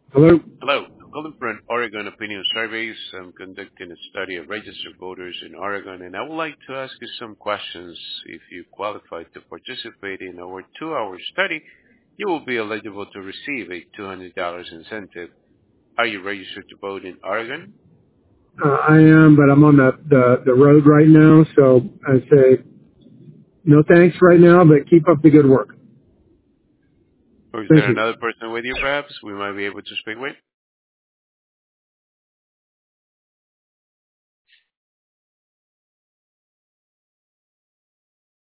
Hello? Hello. I'm calling for an Oregon Opinion Surveys. I'm conducting a study of registered voters in Oregon, and I would like to ask you some questions. If you qualify to participate in our 2-hour study, you will be eligible to receive a $200 incentive. Are you registered to vote in Oregon? I am, but I'm on the road right now, so I say no thanks right now, but keep up the good work. Or is Thank there you. another person with you, perhaps, we might be able to speak with?